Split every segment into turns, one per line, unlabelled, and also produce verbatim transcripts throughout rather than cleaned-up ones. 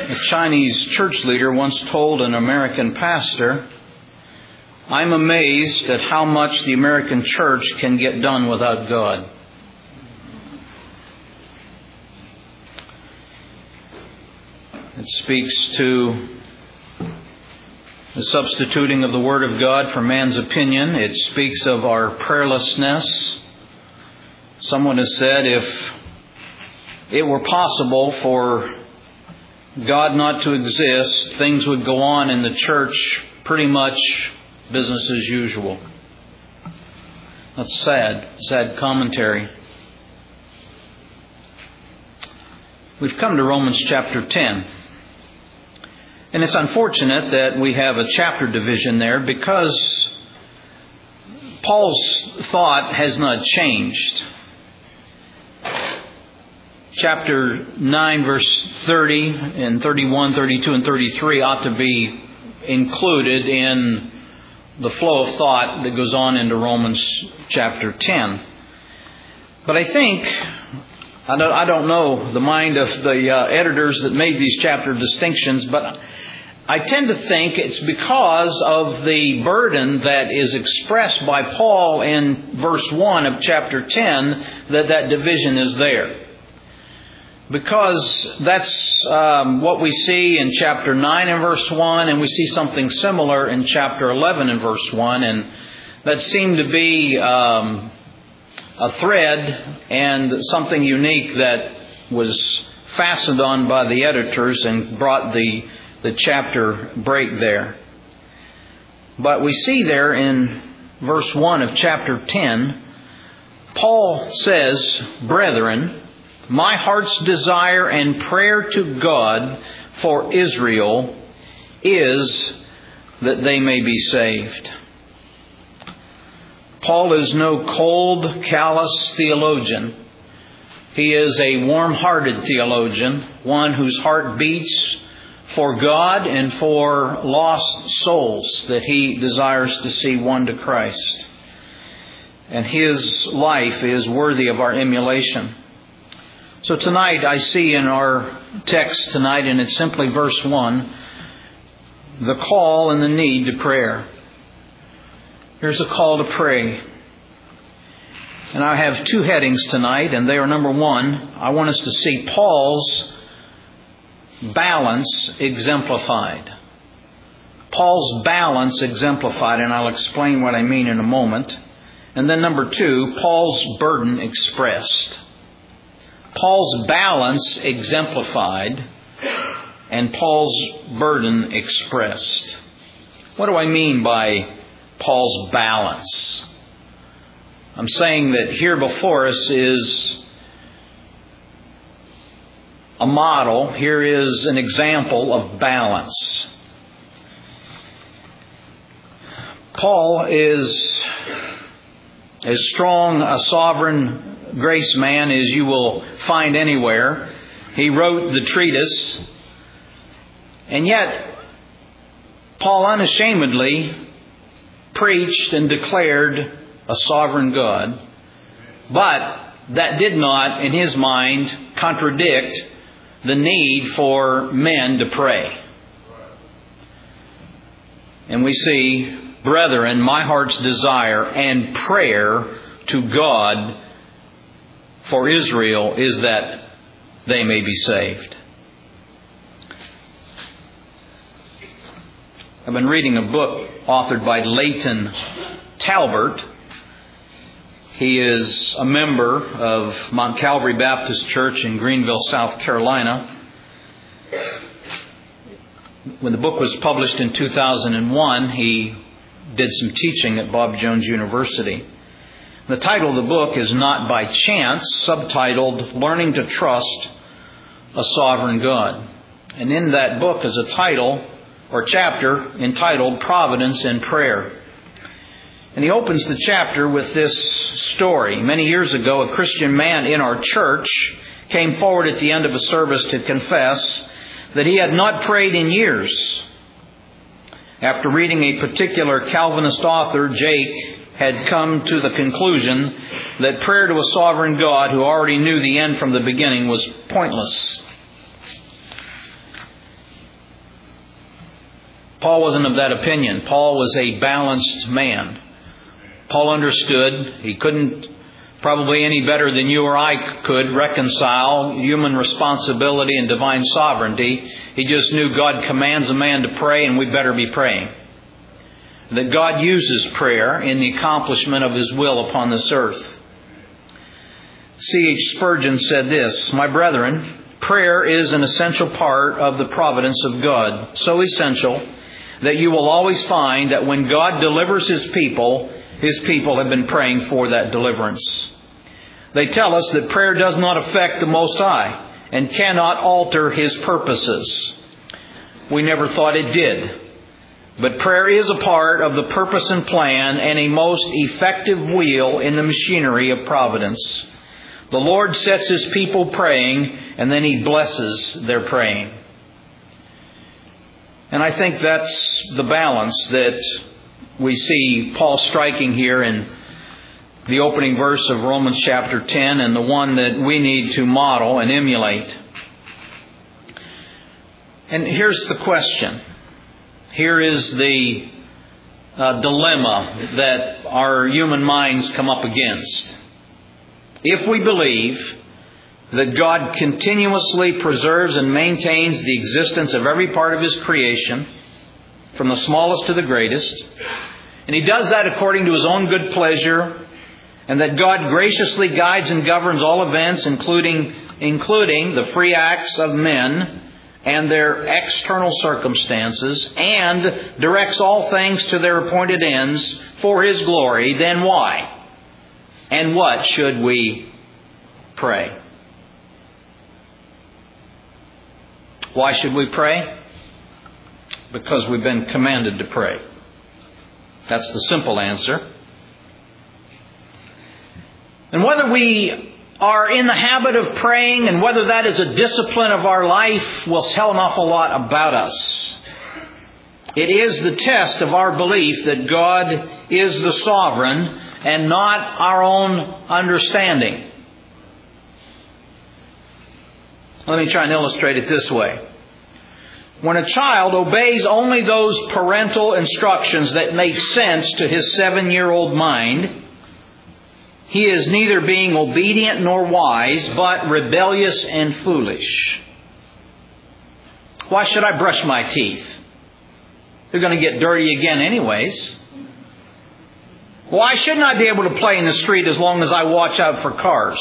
A Chinese church leader once told an American pastor, "I'm amazed at how much the American church can get done without God." It speaks to the substituting of the Word of God for man's opinion. It speaks of our prayerlessness. Someone has said, if it were possible for God not to exist, things would go on in the church pretty much business as usual. That's sad, sad commentary. We've come to Romans chapter ten. And it's unfortunate that we have a chapter division there because Paul's thought has not changed. Chapter nine, verse thirty and thirty-one, thirty-two, and thirty-three ought to be included in the flow of thought that goes on into Romans chapter ten. But I think, I don't, I don't know the mind of the uh, editors that made these chapter distinctions, but I tend to think it's because of the burden that is expressed by Paul in verse one of chapter ten that that division is there. Because that's um, what we see in chapter nine and verse one, and we see something similar in chapter eleven and verse one, and that seemed to be um, a thread and something unique that was fastened on by the editors and brought the, the chapter break there. But we see there in verse one of chapter ten, Paul says, "Brethren, my heart's desire and prayer to God for Israel is that they may be saved." Paul is no cold, callous theologian. He is a warm-hearted theologian, one whose heart beats for God and for lost souls that he desires to see won to Christ. And his life is worthy of our emulation. So tonight I see in our text tonight, and it's simply verse one, the call and the need to prayer. Here's a call to pray. And I have two headings tonight, and they are number one, I want us to see Paul's balance exemplified. Paul's balance exemplified, and I'll explain what I mean in a moment. And then number two, Paul's burden expressed. Paul's balance exemplified and Paul's burden expressed. What do I mean by Paul's balance? I'm saying that here before us is a model. Here is an example of balance. Paul is as strong a sovereign grace man as you will find anywhere. He wrote the treatise. And yet, Paul unashamedly preached and declared a sovereign God. But that did not, in his mind, contradict the need for men to pray. And we see, "Brethren, my heart's desire and prayer to God for Israel is that they may be saved." I've been reading a book authored by Leighton Talbert. He is a member of Mount Calvary Baptist Church in Greenville, South Carolina. When the book was published in two thousand one, he did some teaching at Bob Jones University. The title of the book is Not by Chance, subtitled Learning to Trust a Sovereign God. And in that book is a title or chapter entitled Providence in Prayer. And he opens the chapter with this story. Many years ago, a Christian man in our church came forward at the end of a service to confess that he had not prayed in years. After reading a particular Calvinist author, Jake had come to the conclusion that prayer to a sovereign God who already knew the end from the beginning was pointless. Paul wasn't of that opinion. Paul was a balanced man. Paul understood he couldn't, probably any better than you or I could, reconcile human responsibility and divine sovereignty. He just knew God commands a man to pray, and we better be praying. That God uses prayer in the accomplishment of His will upon this earth. C H Spurgeon said this, "My brethren, prayer is an essential part of the providence of God, so essential that you will always find that when God delivers His people, His people have been praying for that deliverance. They tell us that prayer does not affect the Most High and cannot alter His purposes. We never thought it did. But prayer is a part of the purpose and plan and a most effective wheel in the machinery of providence. The Lord sets His people praying, and then He blesses their praying." And I think that's the balance that we see Paul striking here in the opening verse of Romans chapter ten, and the one that we need to model and emulate. And here's the question. Here is the uh, dilemma that our human minds come up against. If we believe that God continuously preserves and maintains the existence of every part of His creation, from the smallest to the greatest, and He does that according to His own good pleasure, and that God graciously guides and governs all events, including, including the free acts of men and their external circumstances, and directs all things to their appointed ends for His glory, then why and what should we pray? Why should we pray? Because we've been commanded to pray. That's the simple answer. And whether we are in the habit of praying and whether that is a discipline of our life will tell an awful lot about us. It is the test of our belief that God is the sovereign and not our own understanding. Let me try and illustrate it this way. When a child obeys only those parental instructions that make sense to his seven-year-old mind, he is neither being obedient nor wise, but rebellious and foolish. Why should I brush my teeth? They're going to get dirty again anyways. Why shouldn't I be able to play in the street as long as I watch out for cars?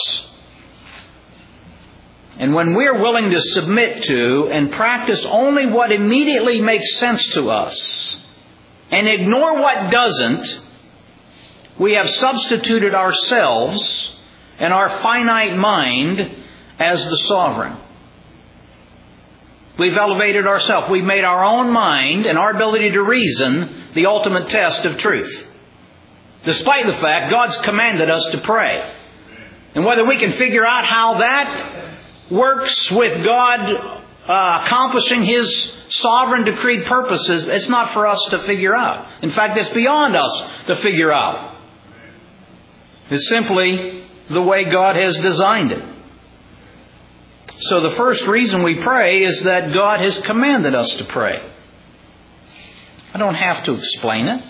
And when we're willing to submit to and practice only what immediately makes sense to us and ignore what doesn't, we have substituted ourselves and our finite mind as the sovereign. We've elevated ourselves. We've made our own mind and our ability to reason the ultimate test of truth. Despite the fact God's commanded us to pray. And whether we can figure out how that works with God uh, accomplishing His sovereign decreed purposes, it's not for us to figure out. In fact, it's beyond us to figure out. It's simply the way God has designed it. So the first reason we pray is that God has commanded us to pray. I don't have to explain it.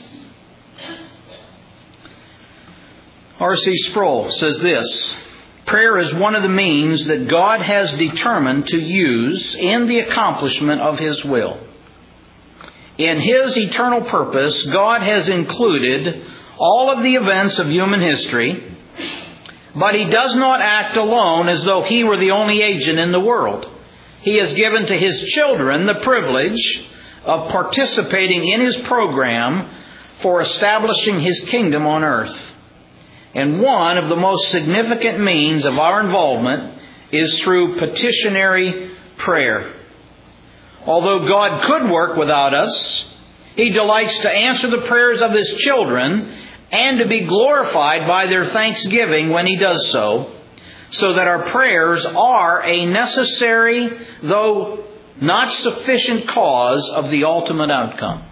R C Sproul says this: prayer is one of the means that God has determined to use in the accomplishment of His will. In His eternal purpose, God has included all of the events of human history, but He does not act alone as though He were the only agent in the world. He has given to His children the privilege of participating in His program for establishing His kingdom on earth. And one of the most significant means of our involvement is through petitionary prayer. Although God could work without us, He delights to answer the prayers of His children and to be glorified by their thanksgiving when He does so, so that our prayers are a necessary, though not sufficient, cause of the ultimate outcome.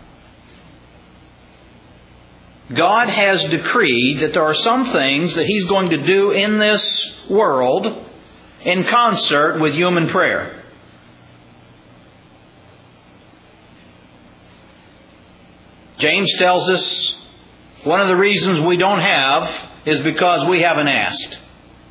God has decreed that there are some things that He's going to do in this world in concert with human prayer. James tells us one of the reasons we don't have is because we haven't asked.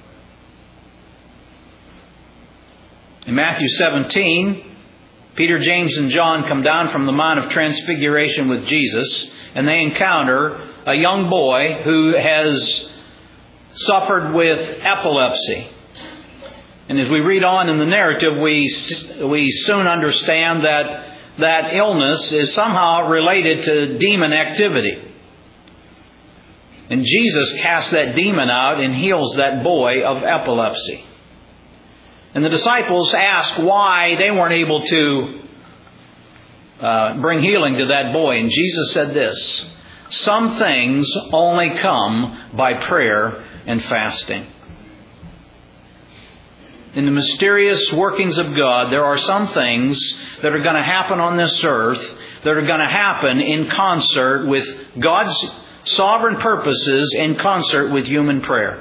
In Matthew seventeen, Peter, James, and John come down from the Mount of Transfiguration with Jesus, and they encounter a young boy who has suffered with epilepsy. And as we read on in the narrative, we we soon understand that that illness is somehow related to demon activity. And Jesus casts that demon out and heals that boy of epilepsy. And the disciples ask why they weren't able to uh, bring healing to that boy. And Jesus said this: some things only come by prayer and fasting. In the mysterious workings of God, there are some things that are going to happen on this earth that are going to happen in concert with God's sovereign purposes, in concert with human prayer.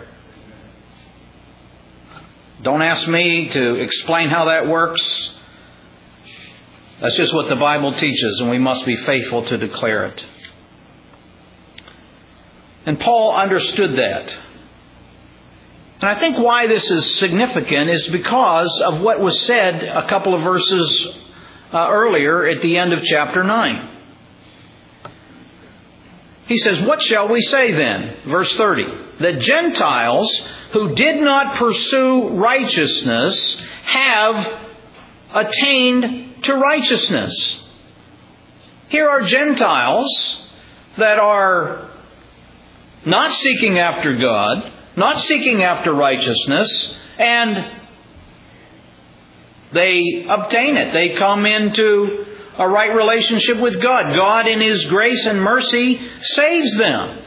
Don't ask me to explain how that works. That's just what the Bible teaches, and we must be faithful to declare it. And Paul understood that. And I think why this is significant is because of what was said a couple of verses uh, earlier at the end of chapter nine. He says, what shall we say then? Verse thirty. The Gentiles who did not pursue righteousness have attained to righteousness. Here are Gentiles that are not seeking after God, not seeking after righteousness, and they obtain it. They come into a right relationship with God. God in His grace and mercy saves them.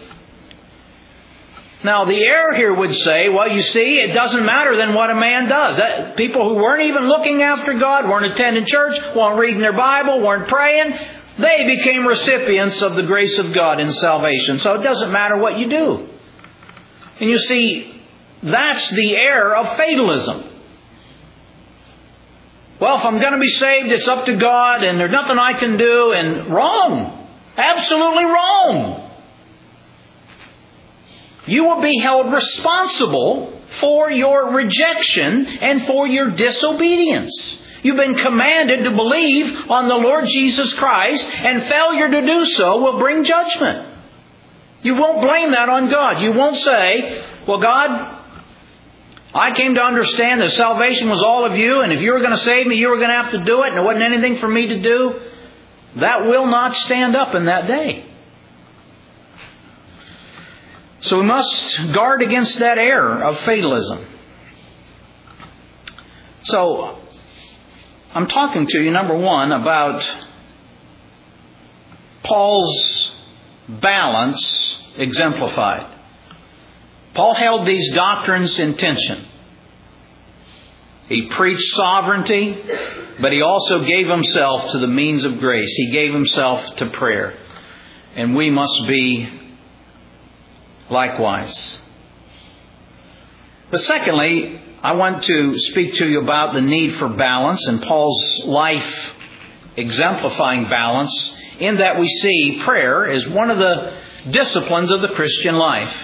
Now the error here would say, well, you see, it doesn't matter then what a man does. That, people who weren't even looking after God, weren't attending church, weren't reading their Bible, weren't praying, they became recipients of the grace of God in salvation. So it doesn't matter what you do. And you see, that's the error of fatalism. Well, if I'm going to be saved, it's up to God and there's nothing I can do. And wrong. Absolutely wrong. You will be held responsible for your rejection and for your disobedience. You've been commanded to believe on the Lord Jesus Christ, and failure to do so will bring judgment. You won't blame that on God. You won't say, well, God, I came to understand that salvation was all of you, and if you were going to save me, you were going to have to do it, and there wasn't anything for me to do. That will not stand up in that day. So we must guard against that error of fatalism. So, I'm talking to you, number one, about Paul's balance exemplified. Paul held these doctrines in tension. He preached sovereignty, but he also gave himself to the means of grace. He gave himself to prayer. And we must be likewise. But secondly, I want to speak to you about the need for balance and Paul's life exemplifying balance, in that we see prayer as one of the disciplines of the Christian life.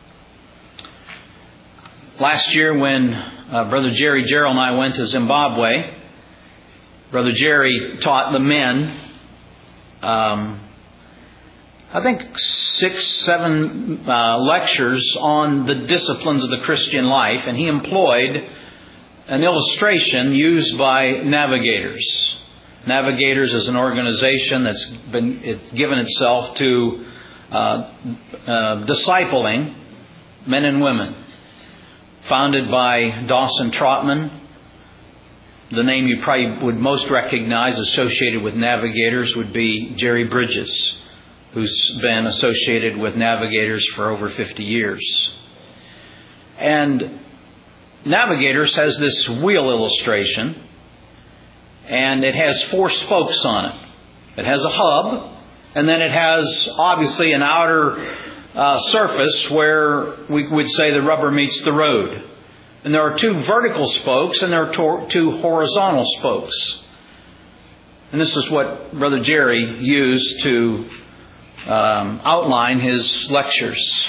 Last year when uh, Brother Jerry Gerald and I went to Zimbabwe, Brother Jerry taught the men, um, I think six, seven uh, lectures on the disciplines of the Christian life, and he employed an illustration used by Navigators. Navigators is an organization that's been it's given itself to uh, uh, discipling men and women. Founded by Dawson Trotman. The name you probably would most recognize associated with Navigators would be Jerry Bridges, who's been associated with Navigators for over fifty years. And Navigators has this wheel illustration, and it has four spokes on it. It has a hub, and then it has obviously an outer uh, surface where we would say the rubber meets the road. And there are two vertical spokes, and there are two horizontal spokes. And this is what Brother Jerry used to um, outline his lectures.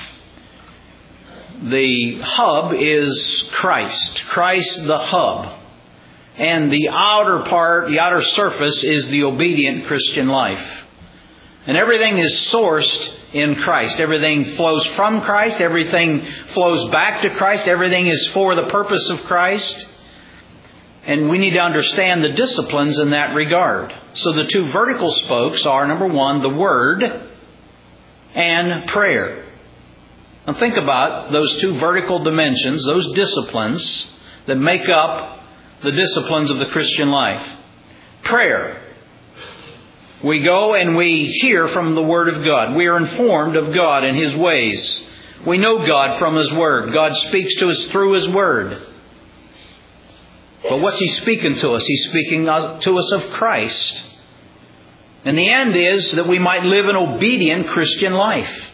The hub is Christ. Christ the hub. And the outer part, the outer surface is the obedient Christian life. And everything is sourced in Christ. Everything flows from Christ. Everything flows back to Christ. Everything is for the purpose of Christ. And we need to understand the disciplines in that regard. So the two vertical spokes are, number one, the Word and prayer. Now think about those two vertical dimensions, those disciplines that make up the disciplines of the Christian life. Prayer. We go and we hear from the Word of God. We are informed of God and His ways. We know God from His Word. God speaks to us through His Word. But what's He speaking to us? He's speaking to us of Christ. And the end is that we might live an obedient Christian life.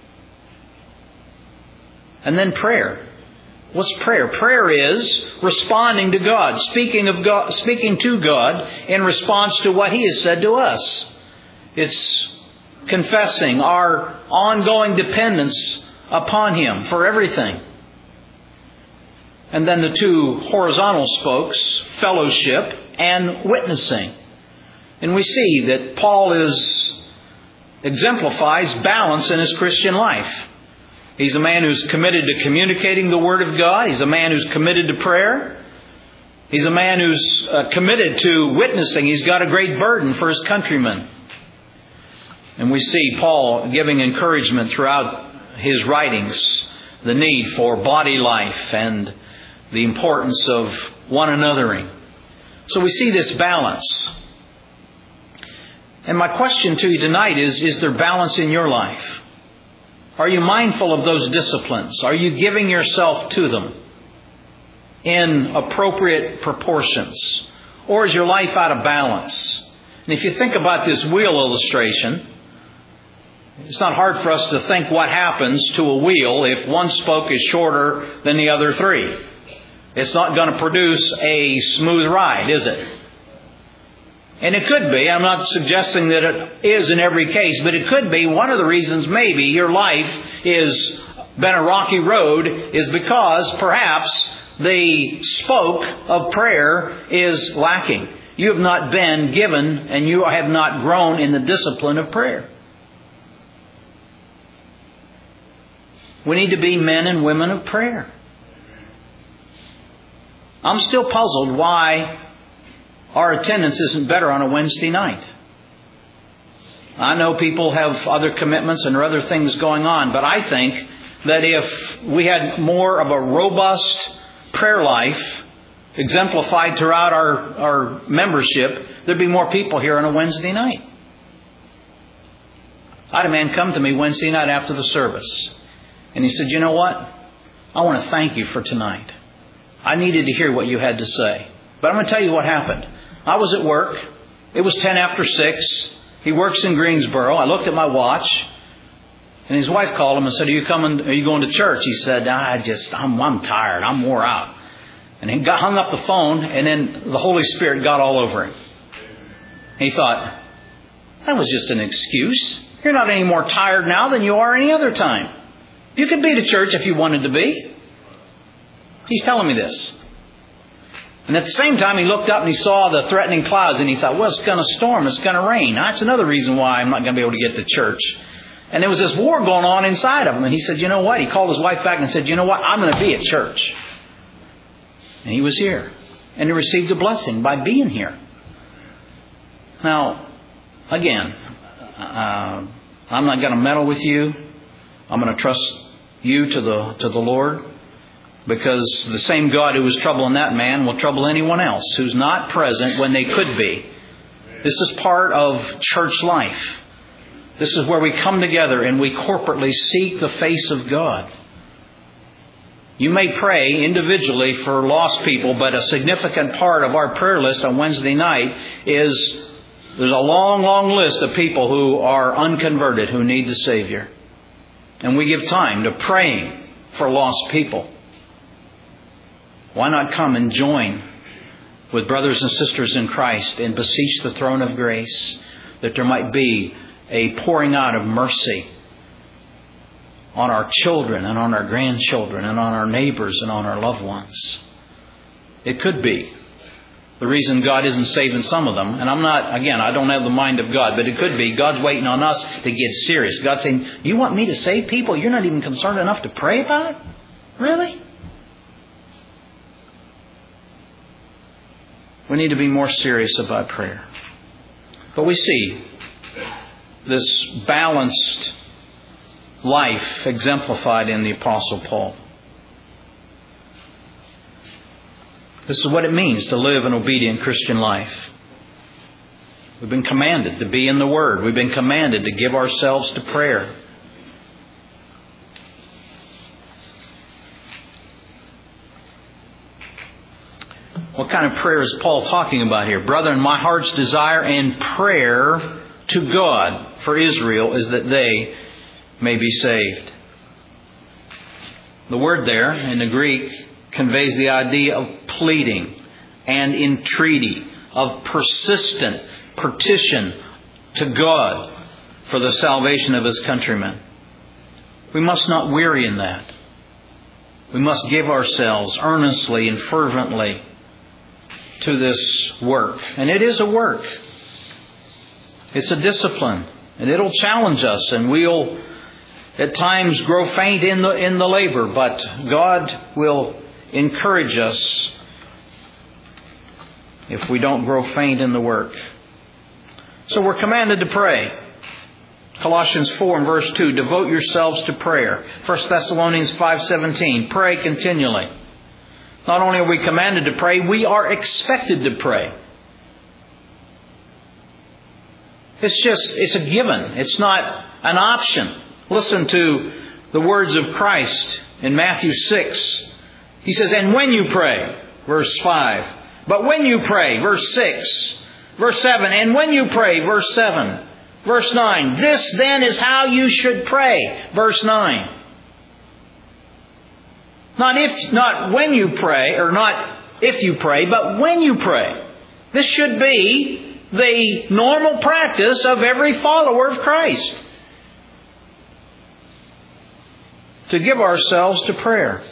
And then prayer. What's prayer? Prayer is responding to God, speaking of God, speaking to God in response to what He has said to us. It's confessing our ongoing dependence upon Him for everything. And then the two horizontal spokes, fellowship and witnessing. And we see that Paul is exemplifies balance in his Christian life. He's a man who's committed to communicating the Word of God. He's a man who's committed to prayer. He's a man who's uh, committed to witnessing. He's got a great burden for his countrymen. And we see Paul giving encouragement throughout his writings, the need for body life and the importance of one anothering. So we see this balance. And my question to you tonight is, is there balance in your life? Are you mindful of those disciplines? Are you giving yourself to them in appropriate proportions? Or is your life out of balance? And if you think about this wheel illustration, it's not hard for us to think what happens to a wheel if one spoke is shorter than the other three. It's not going to produce a smooth ride, is it? And it could be, I'm not suggesting that it is in every case, but it could be one of the reasons maybe your life has been a rocky road is because perhaps the spoke of prayer is lacking. You have not been given and you have not grown in the discipline of prayer. We need to be men and women of prayer. I'm still puzzled why our attendance isn't better on a Wednesday night. I know people have other commitments and other things going on, but I think that if we had more of a robust prayer life exemplified throughout our, our membership, there'd be more people here on a Wednesday night. I had a man come to me Wednesday night after the service, and he said, "You know what? I want to thank you for tonight. I needed to hear what you had to say. But I'm going to tell you what happened. I was at work. It was ten after six. He works in Greensboro. I looked at my watch. And his wife called him and said, Are you coming? Are you going to church? He said, I just, I'm, I'm tired. I'm wore out. And he got hung up the phone. And then the Holy Spirit got all over him. And he thought, that was just an excuse. You're not any more tired now than you are any other time. You could be to church if you wanted to be. He's telling me this. And at the same time, he looked up and he saw the threatening clouds and he thought, well, it's going to storm. It's going to rain. That's another reason why I'm not going to be able to get to church. And there was this war going on inside of him. And he said, you know what? He called his wife back and said, you know what? I'm going to be at church. And he was here. And he received a blessing by being here. Now, again, uh, I'm not going to meddle with you. I'm going to trust you to the to the Lord. Because the same God who was troubling that man will trouble anyone else who's not present when they could be. This is part of church life. This is where we come together and we corporately seek the face of God. You may pray individually for lost people, but a significant part of our prayer list on Wednesday night is there's a long, long list of people who are unconverted, who need the Savior. And we give time to praying for lost people. Why not come and join with brothers and sisters in Christ and beseech the throne of grace that there might be a pouring out of mercy on our children and on our grandchildren and on our neighbors and on our loved ones. It could be the reason God isn't saving some of them. And I'm not, again, I don't have the mind of God, but it could be God's waiting on us to get serious. God's saying, you want me to save people? You're not even concerned enough to pray about it? Really? We need to be more serious about prayer. But we see this balanced life exemplified in the Apostle Paul. This is what it means to live an obedient Christian life. We've been commanded to be in the Word. We've been commanded to give ourselves to prayer. What kind of prayer is Paul talking about here? Brethren, my heart's desire and prayer to God for Israel is that they may be saved. The word there in the Greek conveys the idea of pleading and entreaty, of persistent petition to God for the salvation of His countrymen. We must not weary in that. We must give ourselves earnestly and fervently to this work. And it is a work. It's a discipline. And it'll challenge us, and we'll at times grow faint in the in the labor, but God will encourage us if we don't grow faint in the work. So we're commanded to pray. Colossians four and verse two, devote yourselves to prayer. First Thessalonians five seventeen, pray continually. Not only are we commanded to pray, we are expected to pray. It's just, it's a given. It's not an option. Listen to the words of Christ in Matthew six. He says, and when you pray, verse five. But when you pray, verse six. Verse seven, and when you pray, verse seven. Verse nine, this then is how you should pray, verse nine. Not if, not when you pray, or not if you pray, but when you pray. This should be the normal practice of every follower of Christ. To give ourselves to prayer.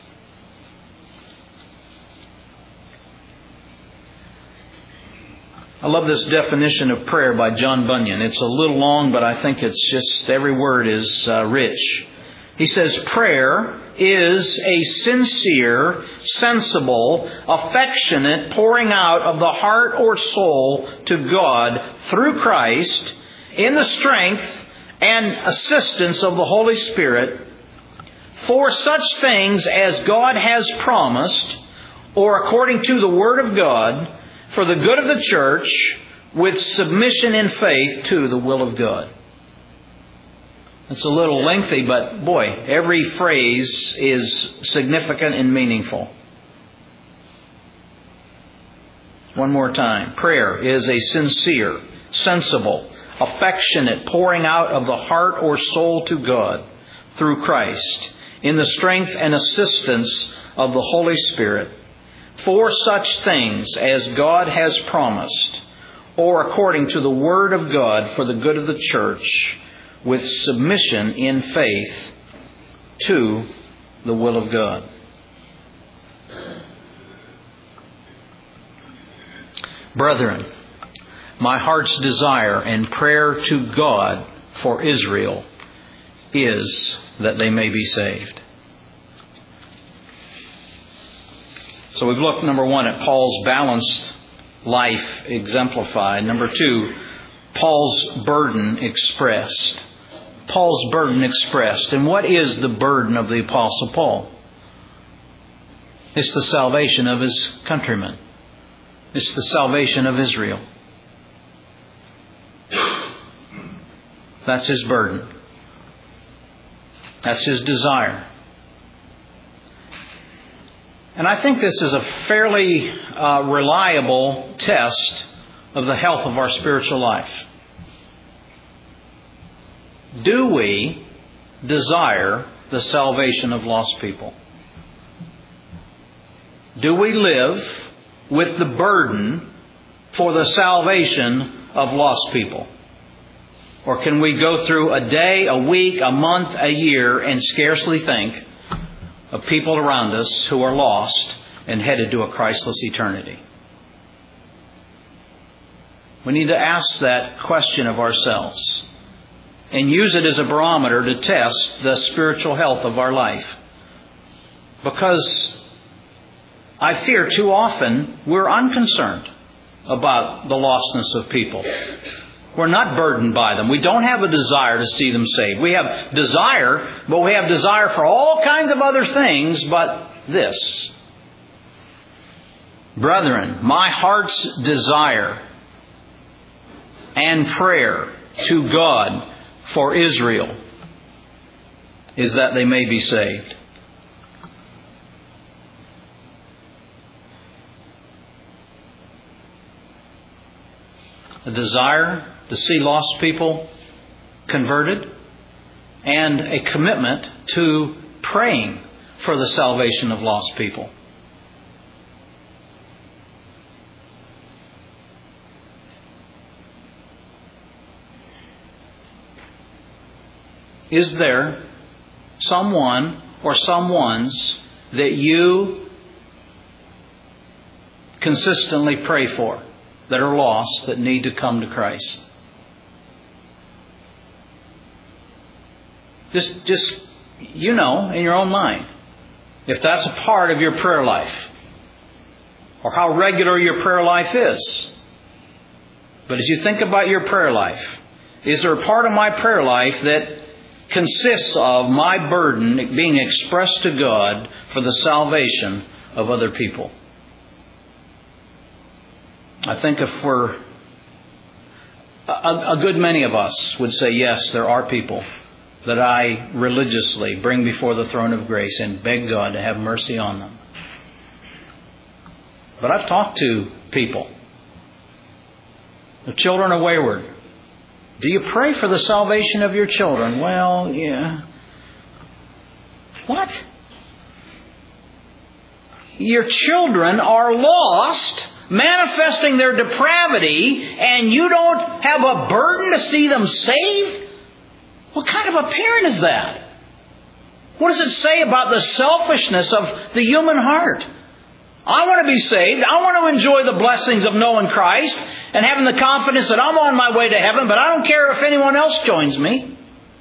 I love this definition of prayer by John Bunyan. It's a little long, but I think it's just, every word is uh, rich. He says, prayer is a sincere, sensible, affectionate pouring out of the heart or soul to God through Christ in the strength and assistance of the Holy Spirit for such things as God has promised, or according to the Word of God, for the good of the church, with submission in faith to the will of God. It's a little lengthy, but boy, every phrase is significant and meaningful. One more time. Prayer is a sincere, sensible, affectionate pouring out of the heart or soul to God through Christ in the strength and assistance of the Holy Spirit for such things as God has promised, or according to the Word of God for the good of the church, with submission in faith to the will of God. Brethren, my heart's desire and prayer to God for Israel is that they may be saved. So we've looked, number one, at Paul's balanced life exemplified. Number two, Paul's burden expressed. Paul's burden expressed. And what is the burden of the Apostle Paul? It's the salvation of his countrymen. It's the salvation of Israel. That's his burden. That's his desire. And I think this is a fairly uh, reliable test of the health of our spiritual life. Do we desire the salvation of lost people? Do we live with the burden for the salvation of lost people? Or can we go through a day, a week, a month, a year, and scarcely think of people around us who are lost and headed to a Christless eternity? We need to ask that question of ourselves and use it as a barometer to test the spiritual health of our life. Because I fear too often we're unconcerned about the lostness of people. We're not burdened by them. We don't have a desire to see them saved. We have desire, but we have desire for all kinds of other things but this. Brethren, my heart's desire and prayer to God for Israel is that they may be saved. A desire to see lost people converted, and a commitment to praying for the salvation of lost people. Is there someone or someones that you consistently pray for that are lost, that need to come to Christ? Just, just, you know, in your own mind, if that's a part of your prayer life, or how regular your prayer life is. But as you think about your prayer life, is there a part of my prayer life that consists of my burden being expressed to God for the salvation of other people? I think if we're, a, a good many of us would say, yes, there are people that I religiously bring before the throne of grace and beg God to have mercy on them. But I've talked to people. The children are wayward. Do you pray for the salvation of your children? Well, yeah. What? Your children are lost, manifesting their depravity, and you don't have a burden to see them saved? What kind of a parent is that? What does it say about the selfishness of the human heart? I want to be saved. I want to enjoy the blessings of knowing Christ and having the confidence that I'm on my way to heaven, but I don't care if anyone else joins me.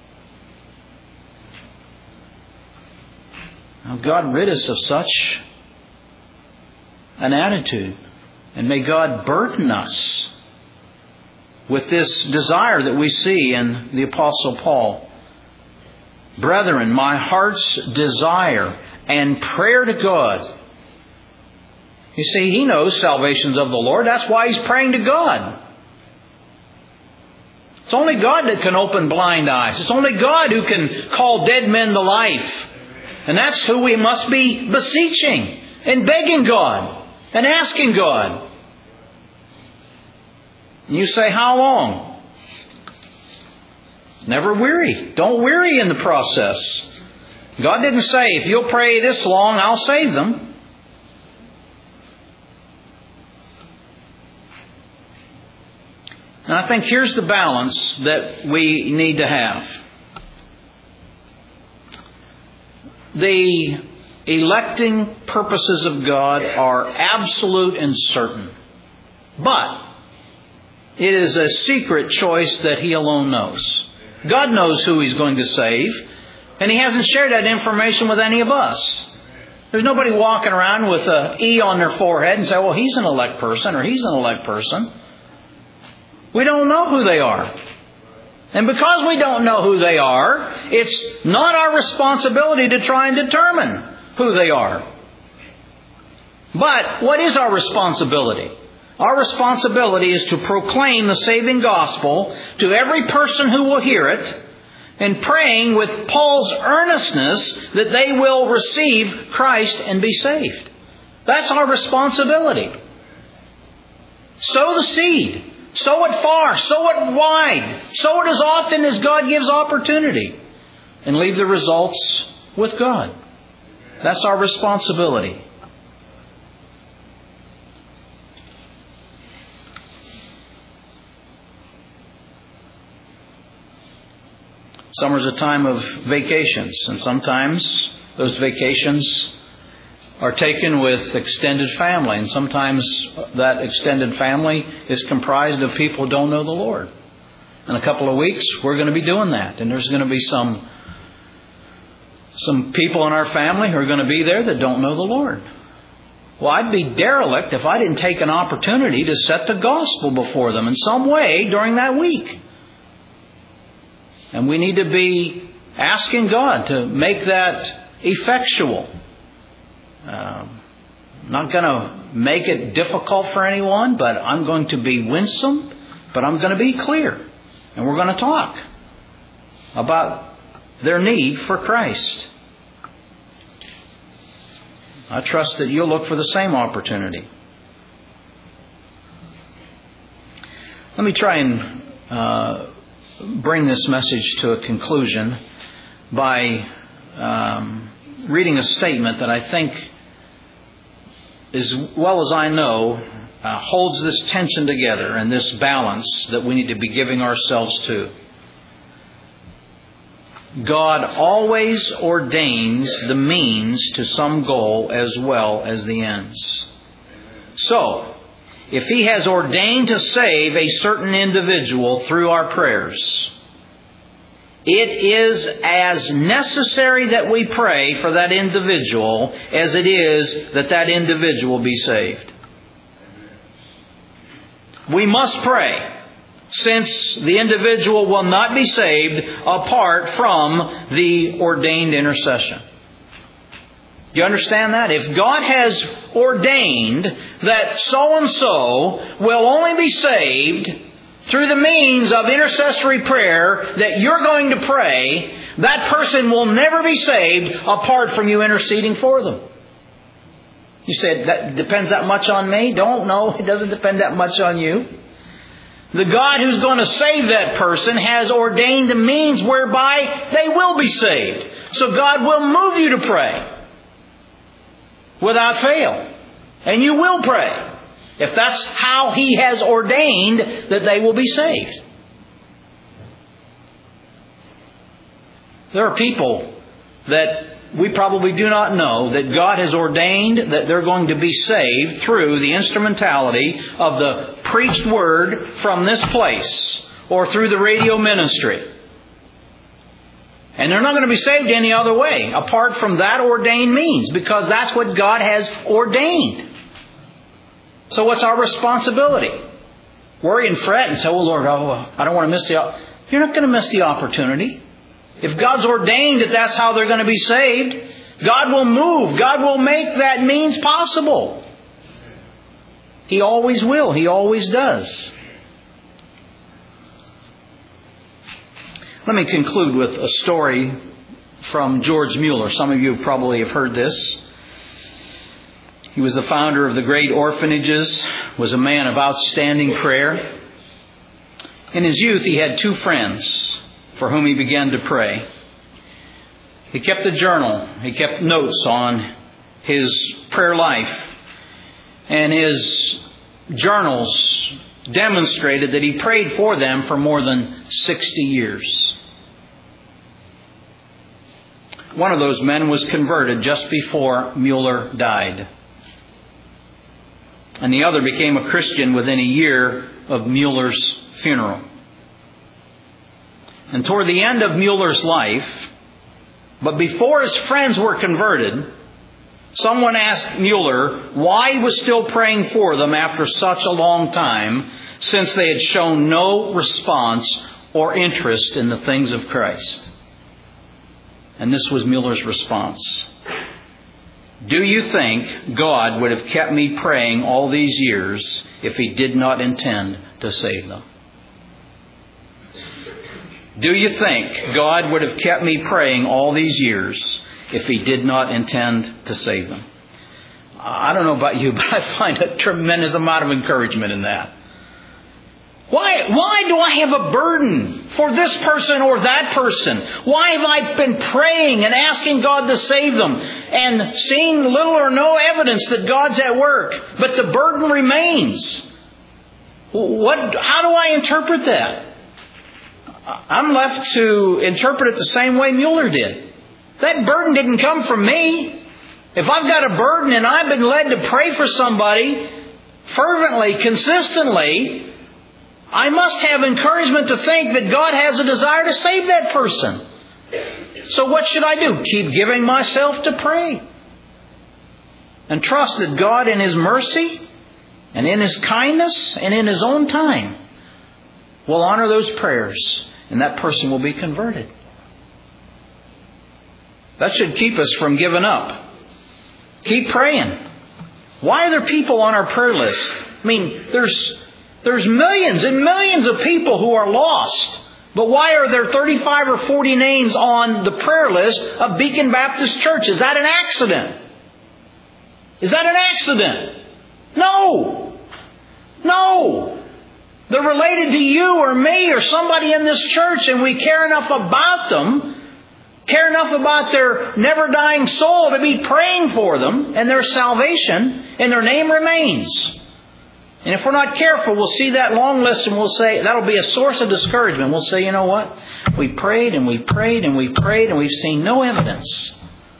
Now, God rid us of such an attitude. And may God burden us with this desire that we see in the Apostle Paul. Brethren, my heart's desire and prayer to God. You see, he knows salvation's of the Lord. That's why he's praying to God. It's only God that can open blind eyes. It's only God who can call dead men to life. And that's who we must be beseeching and begging God and asking God. And you say, how long? Never weary. Don't weary in the process. God didn't say, if you'll pray this long, I'll save them. And I think here's the balance that we need to have. The electing purposes of God are absolute and certain. But it is a secret choice that He alone knows. God knows who He's going to save, and He hasn't shared that information with any of us. There's nobody walking around with an E on their forehead and say, well, he's an elect person or he's an elect person. We don't know who they are. And because we don't know who they are, it's not our responsibility to try and determine who they are. But what is our responsibility? Our responsibility is to proclaim the saving gospel to every person who will hear it, and praying with Paul's earnestness that they will receive Christ and be saved. That's our responsibility. Sow the seed. Sow it far. Sow it wide. Sow it as often as God gives opportunity. And leave the results with God. That's our responsibility. Summer's a time of vacations, and sometimes those vacations are taken with extended family, and sometimes that extended family is comprised of people who don't know the Lord. In a couple of weeks, we're going to be doing that, and there's going to be some some people in our family who are going to be there that don't know the Lord. Well, I'd be derelict if I didn't take an opportunity to set the gospel before them in some way during that week. And we need to be asking God to make that effectual. Uh, I'm not going to make it difficult for anyone, but I'm going to be winsome, but I'm going to be clear. And we're going to talk about their need for Christ. I trust that you'll look for the same opportunity. Let me try and uh, bring this message to a conclusion by um, reading a statement that I think, as well as I know, uh, holds this tension together and this balance that we need to be giving ourselves to. God always ordains the means to some goal as well as the ends. So, if He has ordained to save a certain individual through our prayers, it is as necessary that we pray for that individual as it is that that individual be saved. We must pray, since the individual will not be saved apart from the ordained intercession. Do you understand that? If God has ordained that so-and-so will only be saved through the means of intercessory prayer that you're going to pray, that person will never be saved apart from you interceding for them. You said, that depends that much on me? Don't know. It doesn't depend that much on you. The God who's going to save that person has ordained the means whereby they will be saved. So God will move you to pray without fail. And you will pray if that's how He has ordained that they will be saved. There are people that we probably do not know that God has ordained that they're going to be saved through the instrumentality of the preached word from this place or through the radio ministry. And they're not going to be saved any other way apart from that ordained means, because that's what God has ordained. So what's our responsibility? Worry and fret and say, oh Lord, oh, I don't want to miss the opportunity. You're not going to miss the opportunity. If God's ordained that that's how they're going to be saved, God will move. God will make that means possible. He always will. He always does. Let me conclude with a story from George Mueller. Some of you probably have heard this. He was the founder of the great orphanages, was a man of outstanding prayer. In his youth, he had two friends for whom he began to pray. He kept a journal. He kept notes on his prayer life. And his journals demonstrated that he prayed for them for more than sixty years. One of those men was converted just before Mueller died. And the other became a Christian within a year of Mueller's funeral. And toward the end of Mueller's life, but before his friends were converted, someone asked Mueller why he was still praying for them after such a long time, since they had shown no response or interest in the things of Christ. And this was Mueller's response. Do you think God would have kept me praying all these years if He did not intend to save them? Do you think God would have kept me praying all these years if He did not intend to save them? I don't know about you, but I find a tremendous amount of encouragement in that. Why, why do I have a burden for this person or that person? Why have I been praying and asking God to save them and seeing little or no evidence that God's at work, but the burden remains? What? How do I interpret that? I'm left to interpret it the same way Mueller did. That burden didn't come from me. If I've got a burden and I've been led to pray for somebody fervently, consistently, I must have encouragement to think that God has a desire to save that person. So what should I do? Keep giving myself to pray. And trust that God in His mercy and in His kindness and in His own time will honor those prayers, and that person will be converted. That should keep us from giving up. Keep praying. Why are there people on our prayer list? I mean, there's there's millions and millions of people who are lost. But why are there thirty-five or forty names on the prayer list of Beacon Baptist Church? Is that an accident? Is that an accident? No. No. They're related to you or me or somebody in this church, and we care enough about them, care enough about their never-dying soul to be praying for them and their salvation, and their name remains. And if we're not careful, we'll see that long list and we'll say, that'll be a source of discouragement. We'll say, you know what? We prayed and we prayed and we prayed and we've seen no evidence.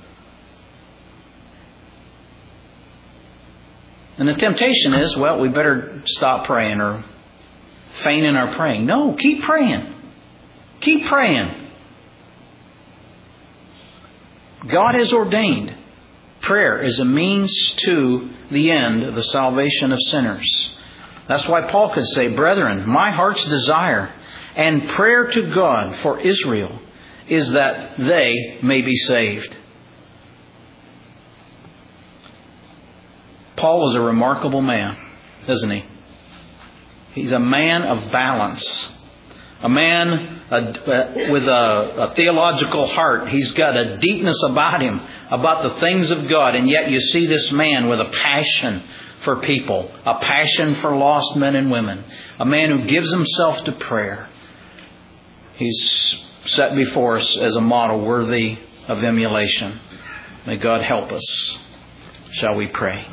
And the temptation is, well, we better stop praying or faint in our praying. No, keep praying. Keep praying. God has ordained prayer as a means to the end of the salvation of sinners. That's why Paul could say, brethren, my heart's desire and prayer to God for Israel is that they may be saved. Paul was a remarkable man, isn't he? He's a man of balance. A man a, with a, a theological heart. He's got a deepness about him, about the things of God. And yet you see this man with a passion for people. A passion for lost men and women. A man who gives himself to prayer. He's set before us as a model worthy of emulation. May God help us. Shall we pray?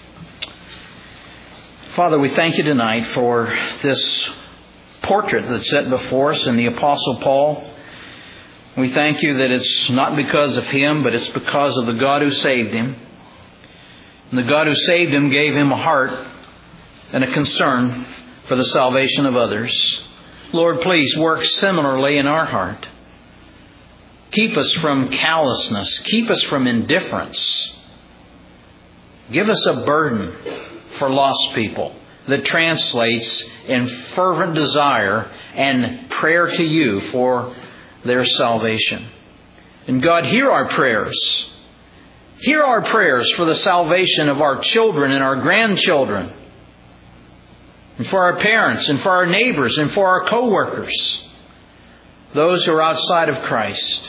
Father, we thank You tonight for this portrait that's set before us in the Apostle Paul. We thank You that it's not because of him, but it's because of the God who saved him. And the God who saved him gave him a heart and a concern for the salvation of others. Lord, please work similarly in our heart. Keep us from callousness. Keep us from indifference. Give us a burden for lost people that translates in fervent desire and prayer to You for their salvation. And God, hear our prayers. Hear our prayers for the salvation of our children and our grandchildren, and for our parents and for our neighbors and for our co-workers, those who are outside of Christ.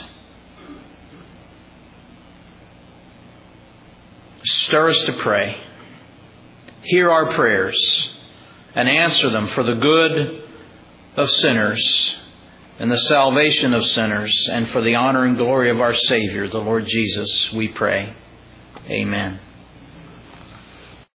Stir us to pray. Hear our prayers and answer them for the good of sinners and the salvation of sinners and for the honor and glory of our Savior, the Lord Jesus, we pray. Amen.